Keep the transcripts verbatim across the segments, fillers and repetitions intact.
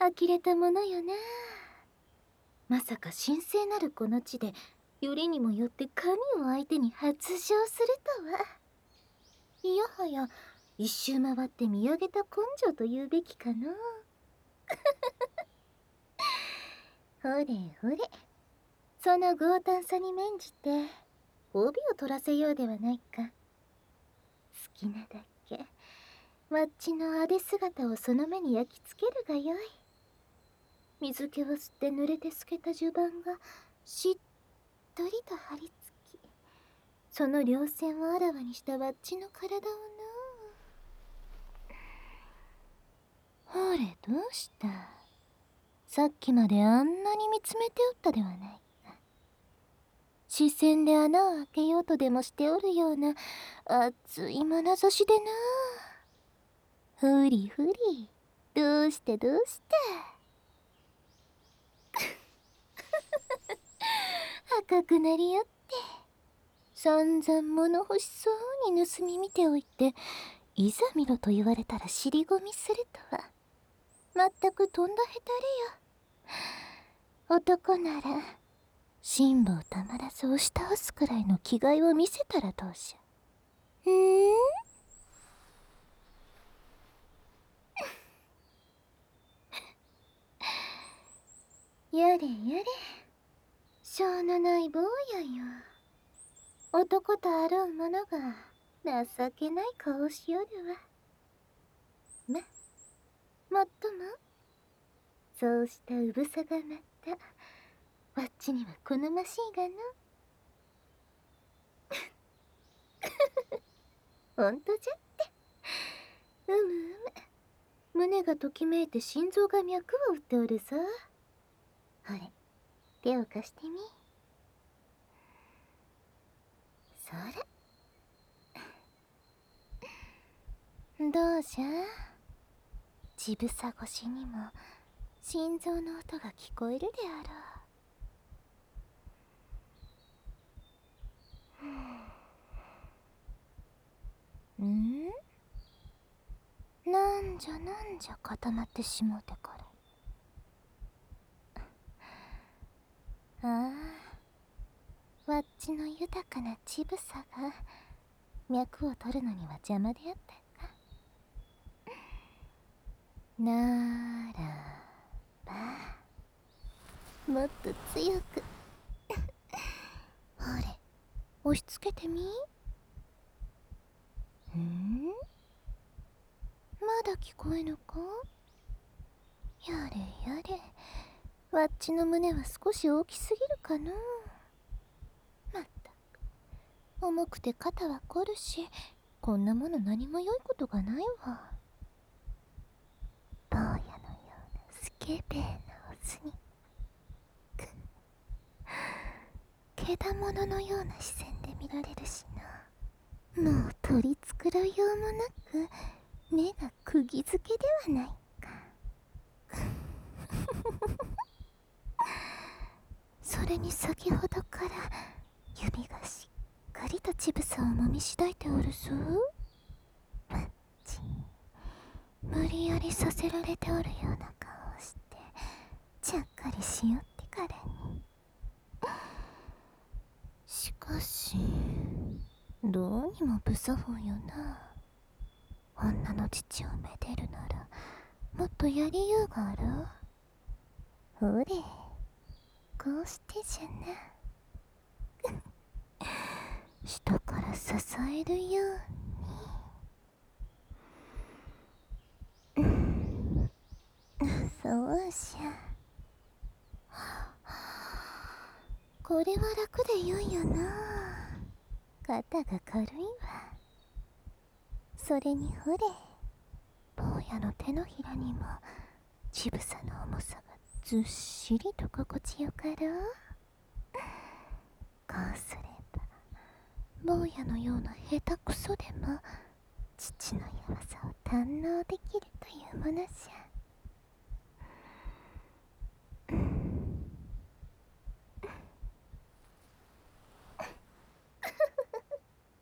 呆れたものよな。まさか神聖なるこの地でよりにもよって神を相手に発情するとは。いやはや一周回って見上げた根性と言うべきかの。ほれほれ、その強胆さに免じて褒美を取らせようではないか。好きなだけわっちのあで姿をその目に焼き付けるがよい。水気を吸って濡れて透けた襦袢がしっとりと張り付き、その稜線をあらわにしたわっちの体をな。ほれ、どうした？さっきまであんなに見つめておったではないか。視線で穴を開けようとでもしておるような熱い眼差しでな。ふりふり、どうしてどうして。赤くなりよって散々物欲しそうに盗み見ておいて、いざ見ろと言われたら尻込みするとはまったくとんだへたれよ。男なら辛抱たまらず押し倒すくらいの気概を見せたらどうじゃ。うーんやれやれ、しょうのない坊やよ。男とあろう者が情けない顔をしよるわ。ま、もっともそうしたうぶさがまたわっちには好ましいがの。ほんとじゃって。うむうむ、胸がときめいて心臓が脈を打っておるぞ。ほれ、手を貸してみ。そら。どうじゃ、乳房越しにも心臓の音が聞こえるであろう。ん？なんじゃなんじゃ固まってしもうてから。ああ、わっちの豊かな乳房が脈を取るのには邪魔であったか。ならばもっと強くほれ、押し付けてみ。ん？まだ聞こえぬか？やれやれ、わっちの胸は少し大きすぎるかの。まったく、重くて肩は凝るし、こんなもの何も良いことがないわ。坊やのようなスケベなオスにけだもののような視線で見られるしな。もう取り繕いようもなく目が釘付けではないか。それに先ほどから指がしっかりと乳房をもみしだいておるぞ。マッチ、無理やりさせられておるような顔をしてちゃっかりしよってからに。しかしどうにも不作法よな。女の父をめでるならもっとやりようがあろう。ほれ、こうしてじゃな。下から支えるように。そうじゃ。これは楽でよいよな。肩が軽いわ。それにほれ、坊やの手のひらにも乳房の重さがずっしりと心地よかろう。こうすれば坊やのような下手くそでも父の弱さを堪能できるというものじゃ。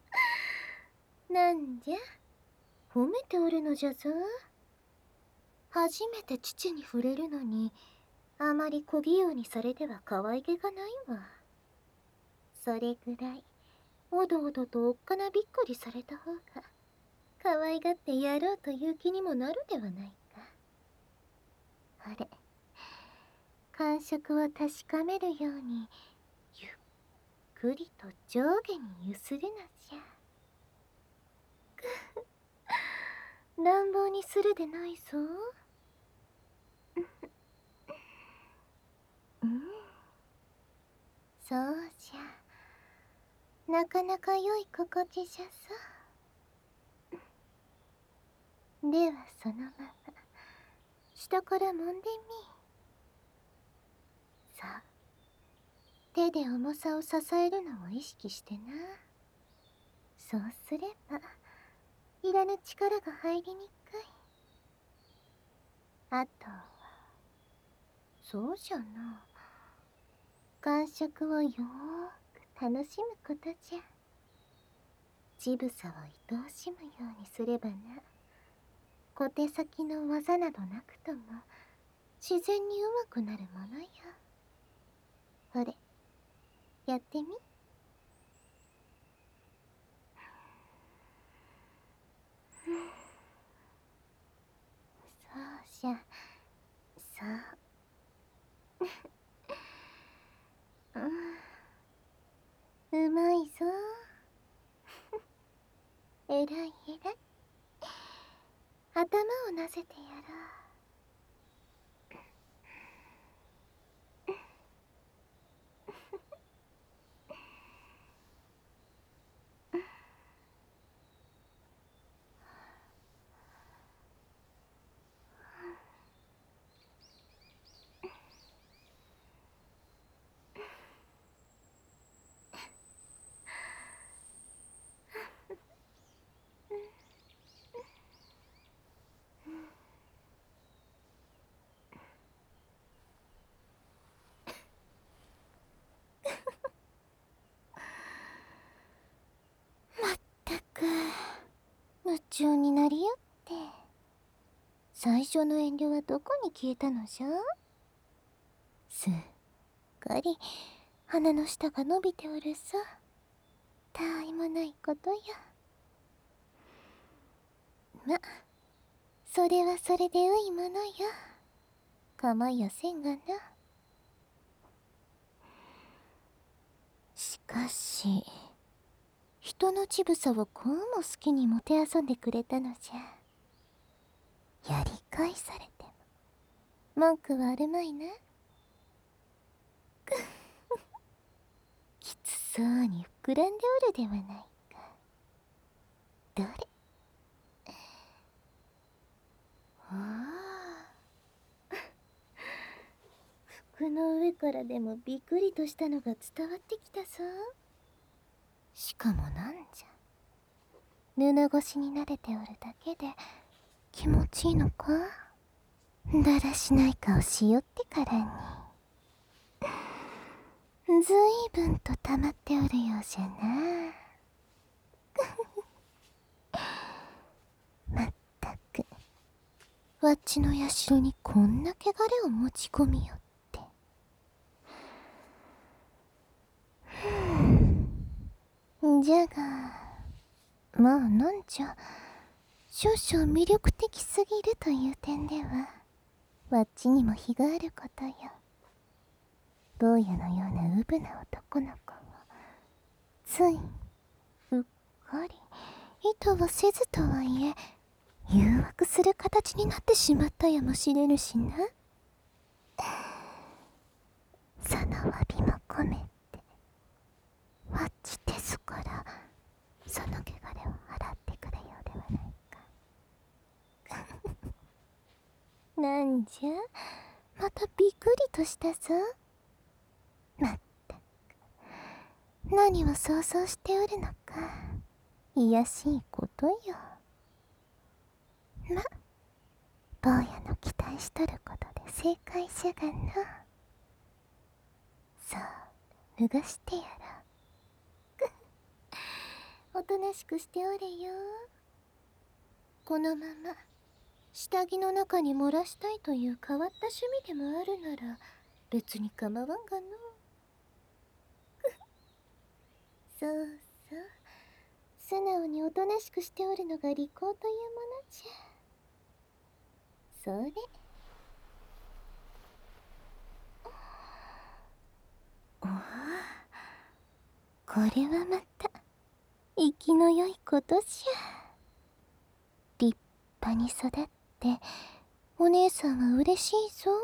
なんじゃ、褒めておるのじゃぞ。 初めて父に触れるのに、あまり小器用にされては可愛げがないわ。それぐらい、おどおどとおっかなびっくりされた方が、可愛がってやろうという気にもなるではないか。あれ、感触を確かめるように、ゆっくりと上下にゆするのじゃ。乱暴にするでないぞ。うん、そうじゃ。なかなか良い心地じゃさ。ではそのまま下から揉んでみ。さあ、手で重さを支えるのを意識してな。そうすればいらぬ力が入りにくい。あとは、そうじゃな、感触をよーく楽しむことじゃ。乳房を愛おしむようにすればな、小手先の技などなくとも自然にうまくなるものよ。ほれ、やってみ。そうじゃ、そう。うん、うまいぞ。えらいえらい。頭をなぜてやろう。まったく夢中になりよって。最初の遠慮はどこに消えたのじゃ。すっかり鼻の下が伸びておるさ。たわいもないことよ。ま、それはそれでういものよ。構いやせんがな。しかし人の乳房をこうも好きにもてあそんでくれたのじゃ。やり返されても文句はあるまいな。きつそうに膨らんでおるではないか。どれ。ああ、服の上からでもびっくりとしたのが伝わってきたぞ。しかもなんじゃ、布越しに慣れておるだけで気持ちいいのか。だらしない顔しよってからに。ずいぶんと溜まっておるようじゃな。まったく、わっちの社にこんな汚れを持ち込みよって。じゃが、まあなんじゃ、少々魅力的すぎるという点ではわっちにも非があることよ。坊やのようなうぶな男の子をついうっかり意図をせずとはいえ誘惑する形になってしまったやもしれぬしな。その詫びも込めてわっちですからその汚れを払ってくれようではないか。なんじゃ、またびっくりとしたぞ。まったく、何を想像しておるのか。いやしいことよ。ま、坊やの期待しとることで正解じゃがな。さあ、脱がしてやろう。おとなしくしておれよ。このまま下着の中に漏らしたいという変わった趣味でもあるなら別に構わんがの。そうそう、素直におとなしくしておるのが利口というものじゃ。それ。おあ、これはまた生きの良いことじゃ。立派に育ってお姉さんは嬉しいぞ。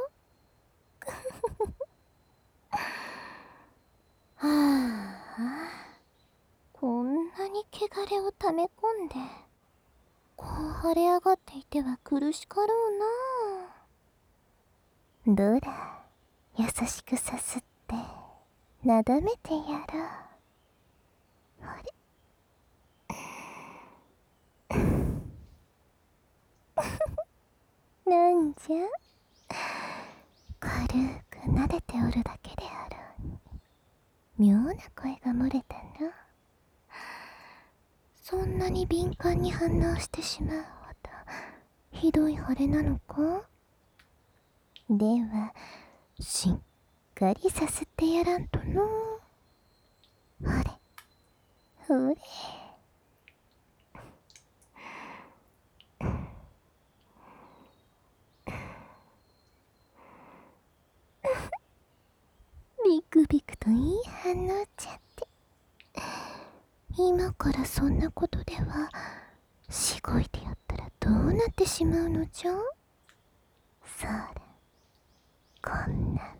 はあ、こんなに汚れを溜め込んでこう腫れ上がっていては苦しかろうな。どうだ、優しくさすってなだめてやろう。あれなんじゃ、軽く撫でておるだけであろうに妙な声が漏れたな。そんなに敏感に反応してしまうほどひどい腫れなのか。ではしっかりさすってやらんとの。ほれほれ。ビクビクといい反応じゃって。今からそんなことではしごいてやったらどうなってしまうのじゃ。そら、こんな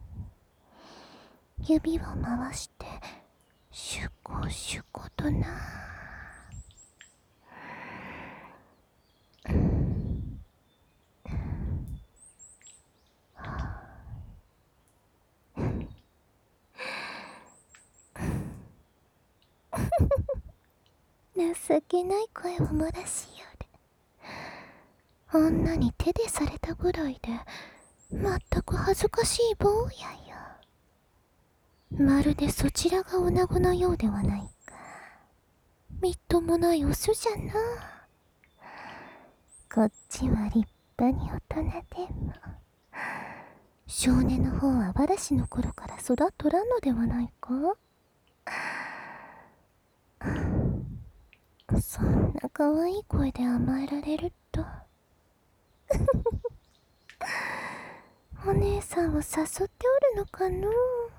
風に指を回してシュコシュコとな。情けない声を漏らしよる。女に手でされたぐらいでまったく恥ずかしい坊やよ。まるでそちらが女子のようではないか。みっともないオスじゃな。こっちは立派に大人でも少年の方はわらしの頃から育っとらんのではないか。そんな可愛い声で甘えられるとお姉さんを誘っておるのかの。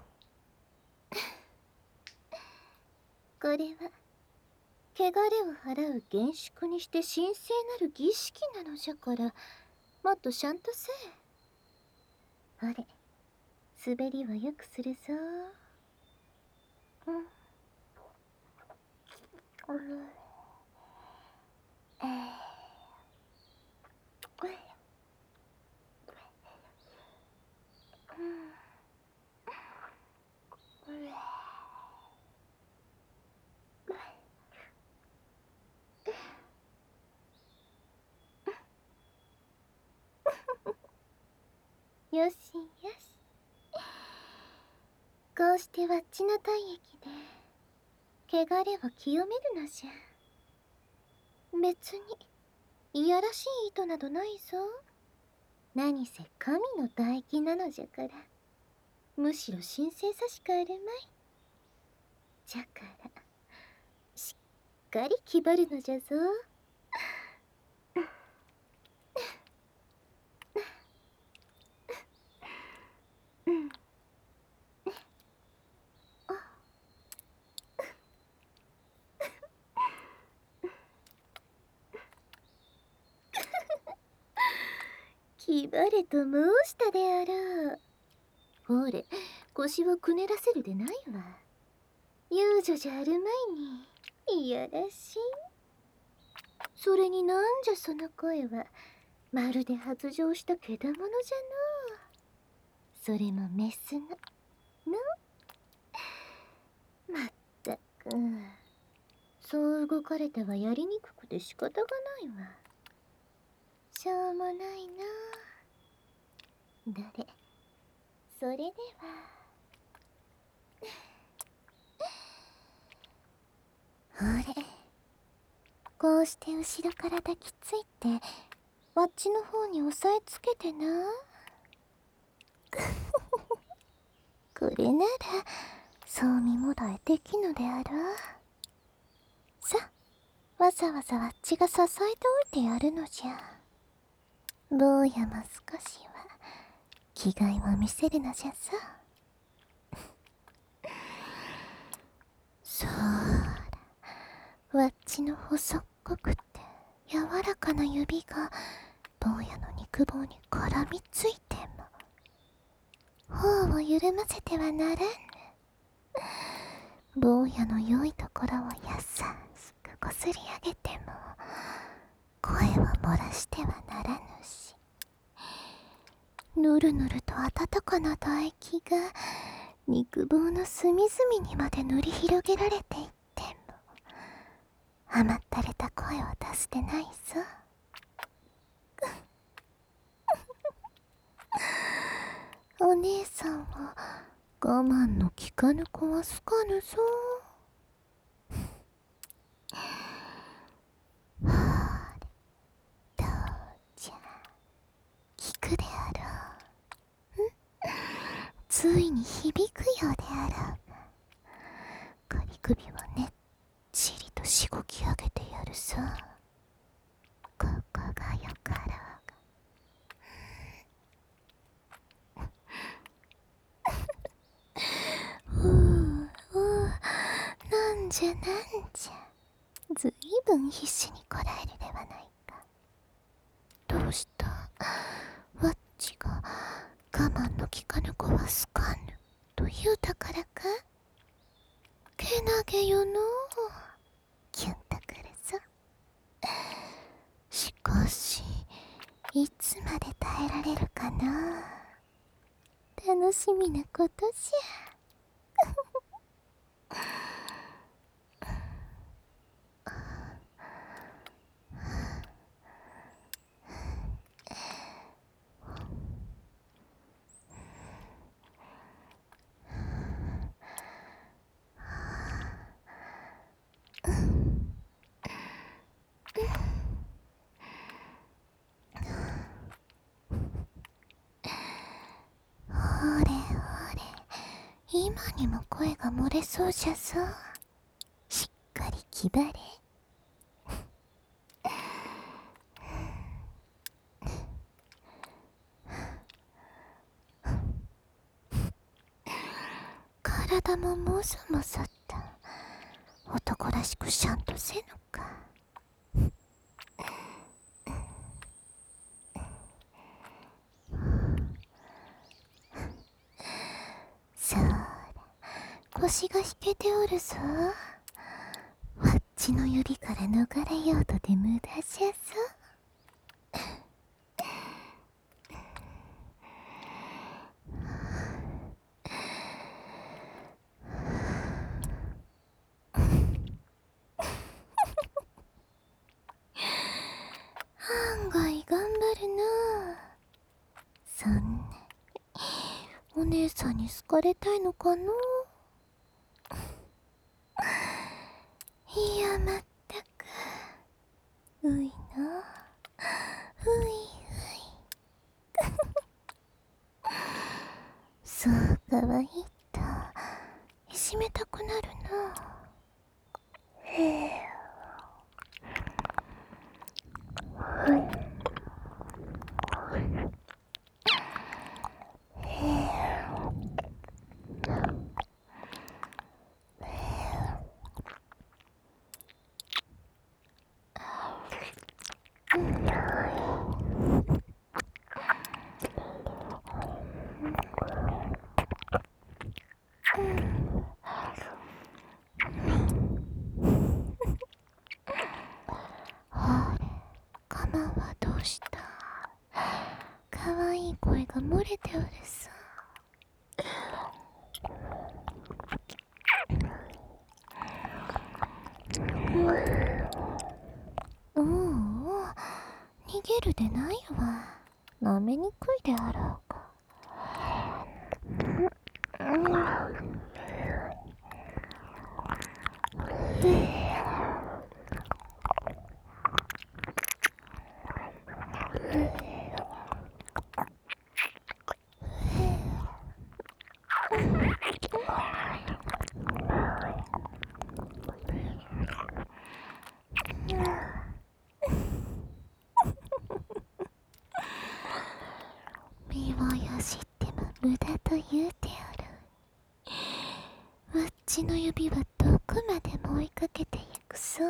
これは汚れを払う厳粛にして神聖なる儀式なのじゃから、もっとしゃんとせえ。あれ、滑りはよくするぞ。うん。うん。えー、うん。よしよし。こうしてわっちの体液で汚れを清めるのじゃ。別にいやらしい意図などないぞ。何せ神の唾液なのじゃから、むしろ神聖さしかあるまい。じゃからしっかり気張るのじゃぞ。うん。あ、気張れと申したであろう。ほれ、腰をくねらせるでないわ。遊女じゃあるまいにいやらしい。それになんじゃその声は、まるで発情したけだものじゃのう。それもメスのの。まったく、そう動かれてはやりにくくて仕方がないわ。しょうもないな。どれ、それではほれ、こうして後ろから抱きついてわっちの方に押さえつけてな。これならそう見もらえできぬであろう。さ、わざわざわっちが支えておいてやるのじゃ。坊やも少しは気概を見せるのじゃさ。そうだ、わっちの細っこくて柔らかな指が坊やの肉棒に絡みついても頬を緩ませてはならぬ。坊やの良いところを優しくこすり上げても声を漏らしてはならぬし、ぬるぬると温かな唾液が肉棒の隅々にまで塗り広げられていっても甘ったれた声を出してないぞ。お姉さんは我慢の利かぬ子は好かぬぞ。ほれ、どうじゃ、聞くであろう。ん、ついに響くようであろうが、仮首をねっちりとしごき上げてやるさ。ここがよかろうが。ううう、なんじゃなんじゃ、ずいぶん必死にこらえるではないか。どうした、わっちが我慢の利かぬ子は好かぬと言うたからか。けなげよのう。キュンとくるぞ。しかしいつまで耐えられるかな。楽しみなことじゃ。ほれほれ、今にも声が漏れそうじゃぞ。しっかり気張れ。体ももそもそと男らしくしゃんとせぬか。そうだ、腰が引けておるぞ。わっちの指から逃れようとて無駄じゃぞ。案外頑張るな。そんなお姉さんに好かれたいのかの。いや、まったくういのういうい。そうかわいいといじめたくなるな。へえ、ほれ、カマはどうした。かわいい声が漏れておるさ。おうおう、逃げるでないわ。舐めにくいであろうか。 ちの指は遠くまでも追いかけてゆくさ。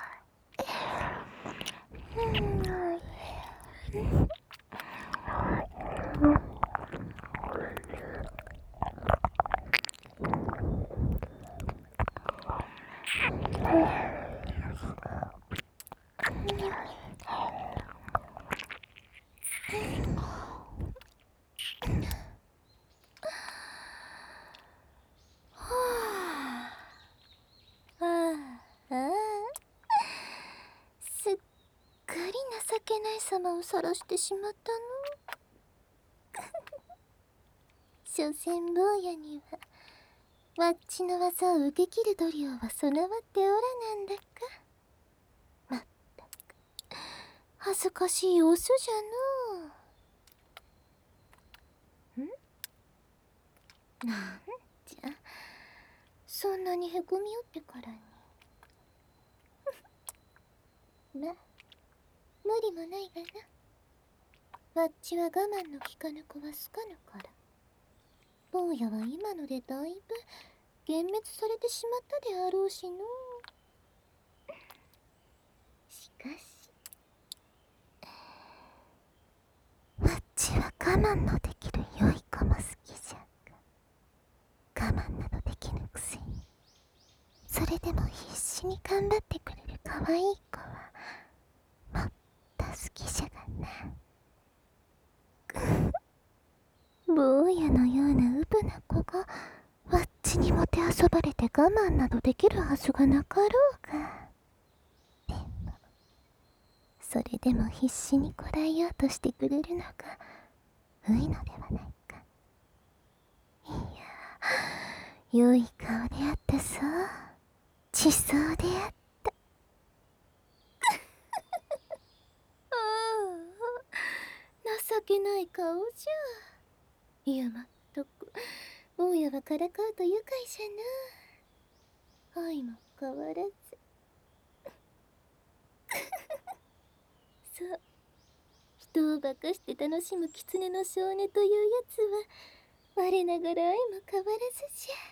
すっかり情けない様を晒してしまったの。所詮坊やにはわっちの技を受け切る度量は備わっておらなんだか。まったく恥ずかしいオスじゃのう。んなんじゃ、そんなにへこみよってからに。ま、無理もないがな。わっちは我慢の効かぬ子は好かぬから。坊やは今のでだいぶ幻滅されてしまったであろうしの。しかしわっちは我慢のできる良い子も好きじゃが、我慢などできぬくせにそれでも必死に頑張ってくれる可愛い子はもっと好きじゃがな。坊やのようなうぶな子がわっちにもてあそばれて我慢などできるはずがなかろうが。でもそれでも必死にこらえようとしてくれるのがういのではないか。いや、良い顔であったそう。地層であった。ああ、情けない顔じゃ。いや、まったく坊やはからかうと愉快じゃな。愛も変わらず。そう、人を化かして楽しむ狐の少年というやつは我ながら愛も変わらずじ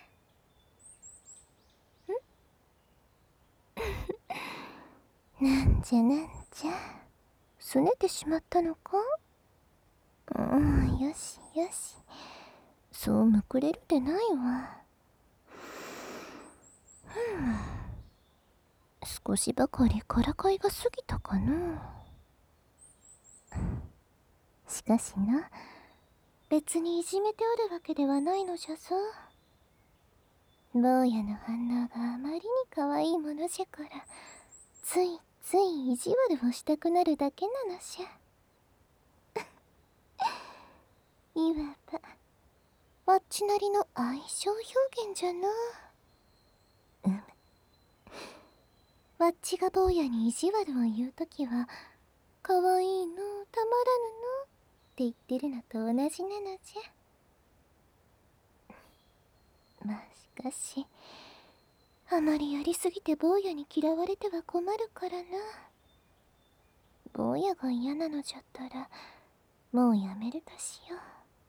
ゃ。んなんじゃなんじゃ、すねてしまったのか。うん、よしよし、そうむくれるでないわ。ふん、少しばかりからかいが過ぎたかな。しかしな、別にいじめておるわけではないのじゃぞ。坊やの反応があまりに可愛いものじゃから、ついつい意地悪をしたくなるだけなのじゃ。いわばわっちなりの愛情表現じゃな。うむ、わっちが坊やに意地悪を言うときは可愛いの、たまらぬのって言ってるのと同じなのじゃ。まあしかし、あまりやりすぎて坊やに嫌われては困るからな。坊やが嫌なのじゃったらもうやめるとしよう。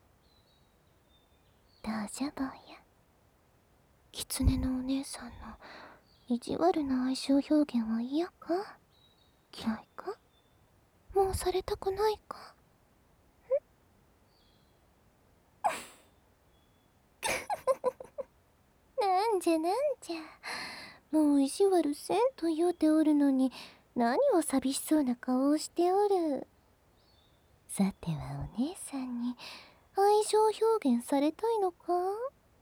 どうじゃ坊や、狐のお姉さんの意地悪な愛情表現は嫌か嫌いか、もうされたくないか。なんじゃなんじゃ、もう意地悪せんと言うておるのに何を寂しそうな顔をしておる。さてはお姉さんに愛情表現されたいのか。ん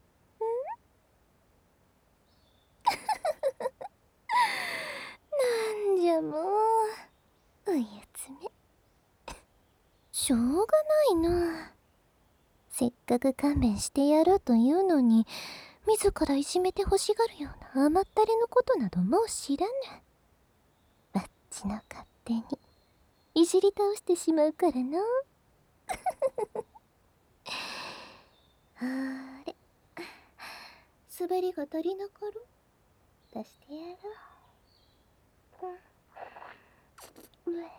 なんじゃもう、うゆつめ。しょうがないな。せっかく勘弁してやろうというのに自らいじめて欲しがるような甘ったれのことなどもう知らぬ。わっちの勝手にいじり倒してしまうからな。あれ、滑りが足りなかろう。出してやろう。うえ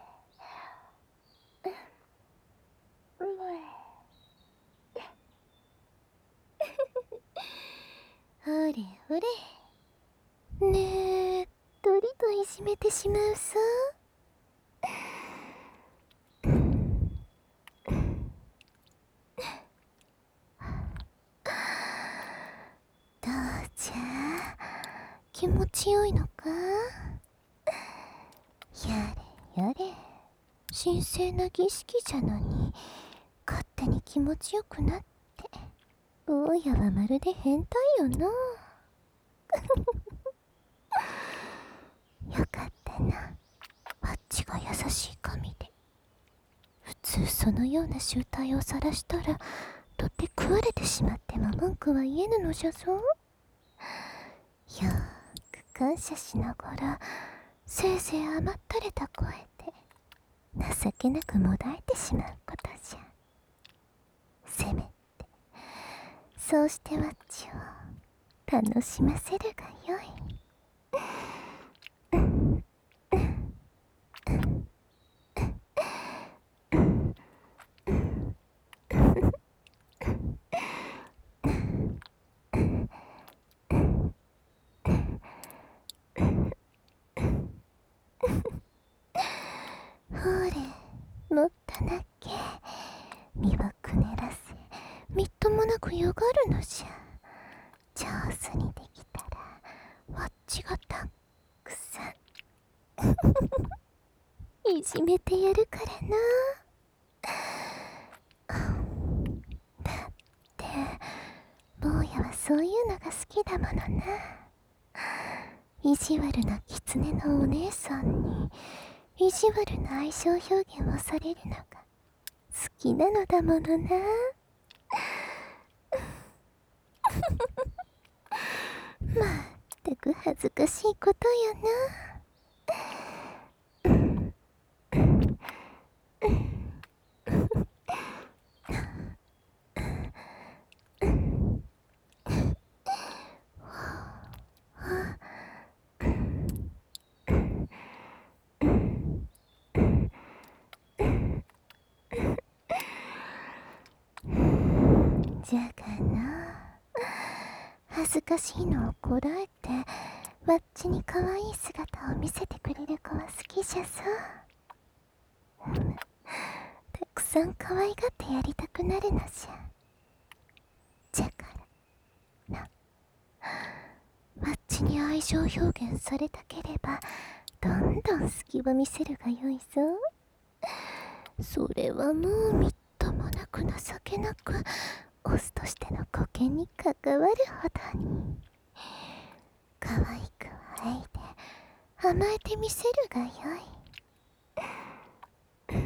うえれほれ。ねえ、とりといじめてしまうさ。どうじゃ、気持ちよいのか。やれやれ、神聖な儀式じゃのに勝手に気持ちよくなって、坊やはまるで変態よな。よかったな、あっちが優しい神で。普通そのような醜態を晒したら取って食われてしまっても文句は言えぬのじゃぞ。よーく感謝しながら、せいぜい甘ったれた声で情けなくもだえてしまうことじゃ。せめてそうしてわっちを楽しませるがよい。ほれ、もったなっけ。身をくねらせ、みっともなくよがるのじゃ。上手にできたらわっちがたっくさんいじめてやるからな。だって坊やはそういうのが好きだものな。意地悪な狐のお姉さんに意地悪な愛情表現をされるのが好きなのだものな。まったく恥ずかしいことよな。じゃがな、恥ずかしいのをこらえてわっちに可愛い姿を見せてくれる子は好きじゃさ。たくさん可愛がってやりたくなるのじゃ。じゃからな、わっちに愛情表現されたければどんどん隙を見せるがよいぞ。それはもうみっともなく情けなくオスとしての保険に関わるほどに可愛くあえいで甘えてみせるがよい。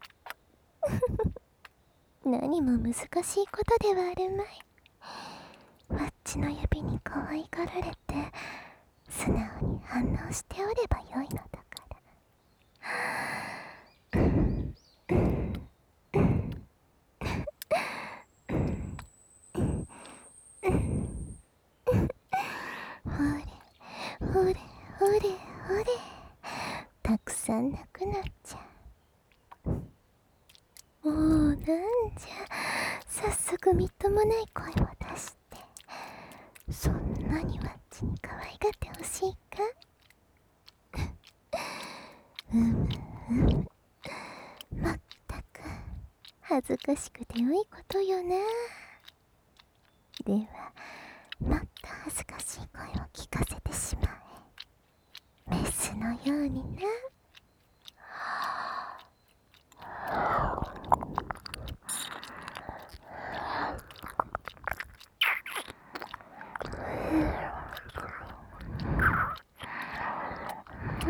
何も難しいことではあるまい。わっちの指に可愛がられて素直に反応しておればよいのだから。ほれほれほれほれ、たくさん泣くなっちゃ。おお、なんじゃ、早速みっともない声を出して、そんなにわっちに可愛がってほしいか。うむうむ、まったく恥ずかしくてよいことよな。ではもっと恥ずかしい声を聞かせてしまえ。メスのようにな。うん、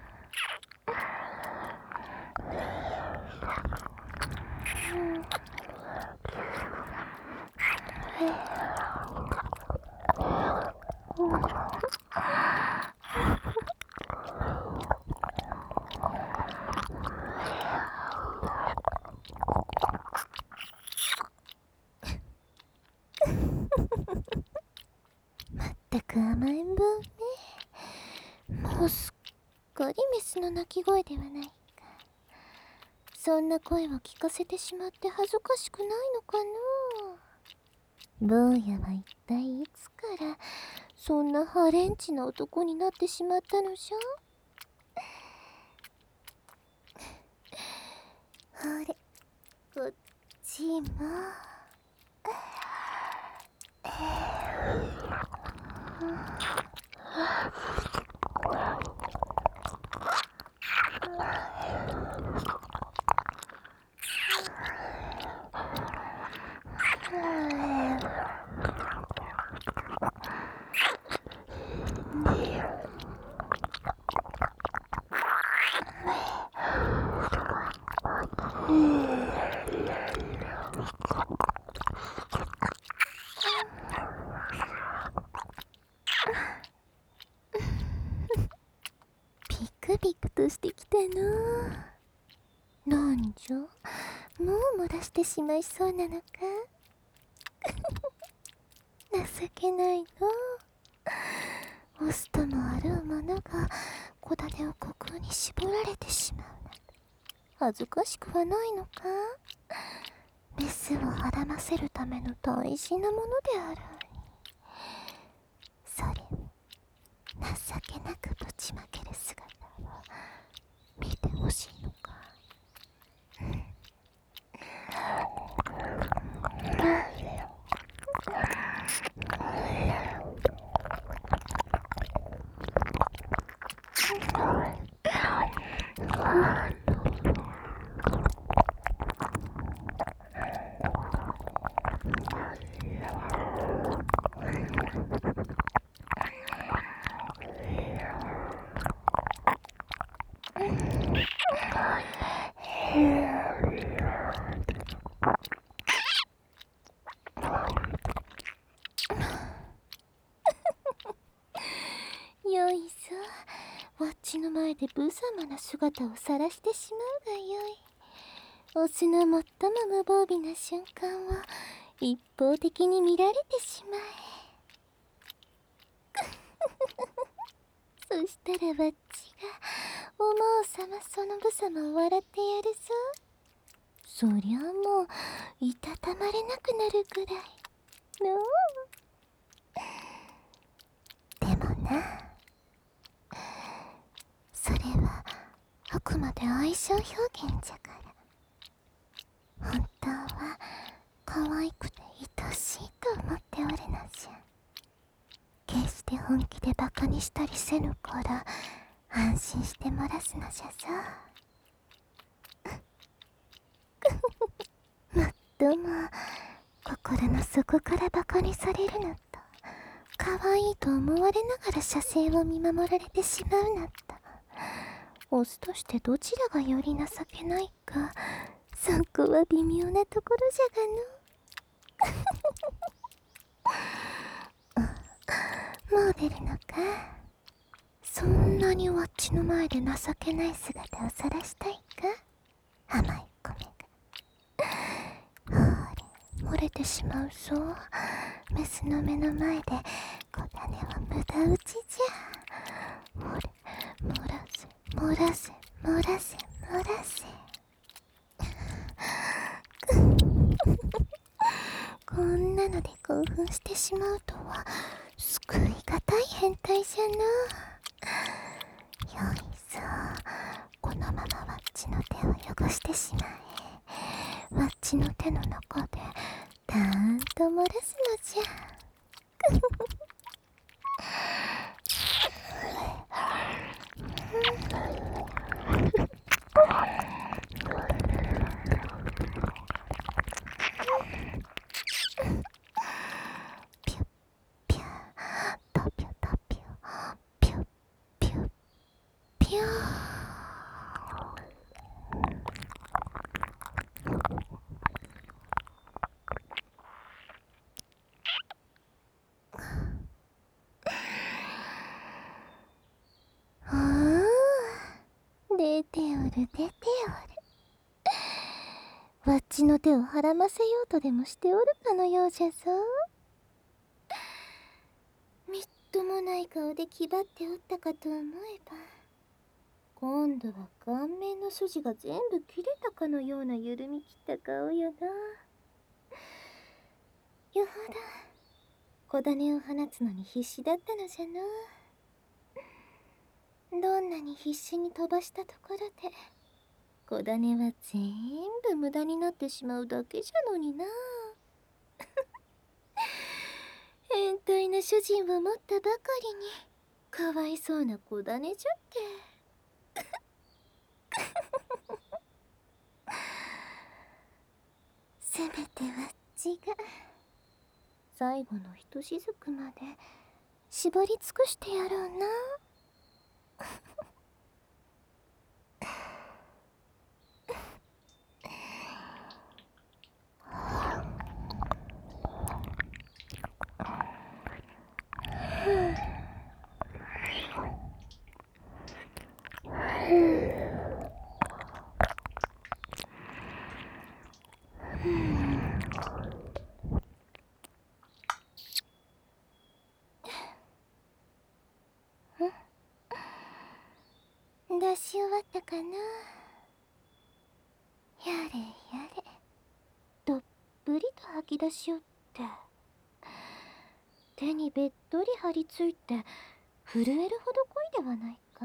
まったく甘えん坊ね。もうすっかりメスの鳴き声ではないか。そんな声を聞かせてしまって恥ずかしくないのかな。 坊やは一体いつからそんなハレンチな男になってしまったのじゃ。ほれ、こっちも。ビクビクとしてきたの。なんじゃ、もう漏らしてしまいそうなのか。情けないの。オスともあるものが木種を虚空に絞られてしまうなんて恥ずかしくはないのか。メスをはらませるための大事なものである。それを情けなくぶちまける姿を見てほしいのか。よいぞ、わっちの前で無様な姿を晒してしまうがよい。オスの最も無防備な瞬間を一方的に見られてしまえ。そしたらわっちが思うさまその無様を笑ってやるぞ。そりゃもういたたまれなくなるくらいの。でもな、それはあくまで愛情表現じゃから。本当は可愛くて愛しいと思っておるのじゃ。決して本気でバカにしたりせぬから安心して漏らすのじゃぞ。もっとも心の底からバカにされるのと可愛いと思われながら射精を見守られてしまうのと、オスとしてどちらがより情けないか、そこは微妙なところじゃがの。もう出るのか。そんなにわっちの前で情けない姿を晒したいか、甘い米が。ほれ、漏れてしまうぞ。メスの目の前で小種は無駄打ちじゃ。ほれ、漏らせ漏らせ漏らせ漏らせ。こんなので興奮してしまうとは救いがたい変態じゃな。よいぞ、このままわっちの手を汚してしまえ。わっちの手の中でたーんと漏らすのじゃ。ピュッピュタピュタピュピュッピュッピュー。ああ、出ておる出ておる。わっちの手をはらませようとでもしておるかのようじゃぞ。みっともない顔で気張っておったかと思えば、今度は顔面の筋が全部切れたかのような緩み切った顔よな。 よほど小種を放つのに必死だったのじゃな。どんなに必死に飛ばしたところで小種は全部無駄になってしまうだけじゃのにな。変態な主人を持ったばかりにかわいそうな小種じゃって。せめてわっちが最後のひとしずくまで絞り尽くしてやろうな。出し終わったかな。やれやれ、どっぷりと吐き出しよって。手にべっとり張り付いて震えるほど濃いではないか。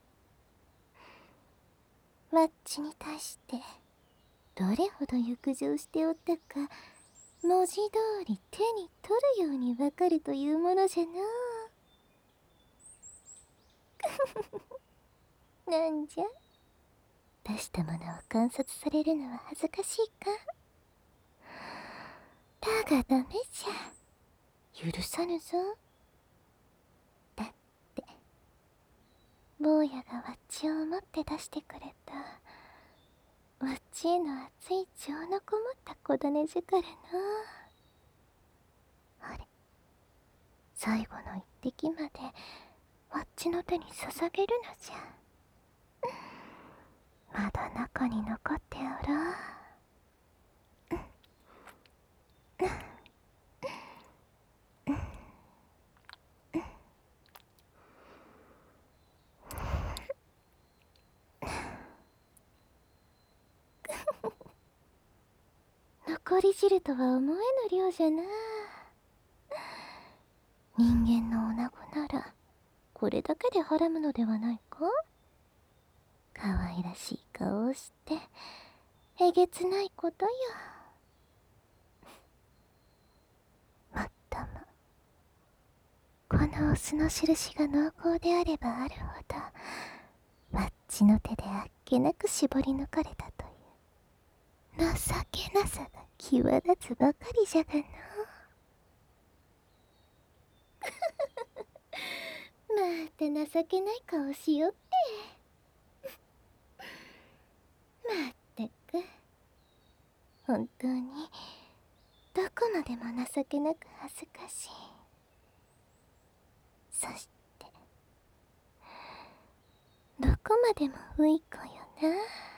マッチに対してどれほど欲情しておったか、文字通り手に取るようにわかるというものじゃな。なんじゃ、出したものを観察されるのは恥ずかしいか。だがダメじゃ、許さぬぞ。だって坊やがわっちを思って出してくれたわっちへの熱い情のこもった小種じゃからな。あれ、最後の一滴までわっちの手に捧げるのじゃ。まだ中に残っておろう。残り汁とは思えぬ量じゃな。人間の女子ならこれだけではらむのではないか。可愛らしい顔をしてえげつないことよ。もっともこのオスの印が濃厚であればあるほどわっちの手であっけなく絞り抜かれたという情けなさが際立つばかりじゃがの。また情けない顔しよって。まったく本当にどこまでも情けなく恥ずかしい。そしてどこまでも不意子よな。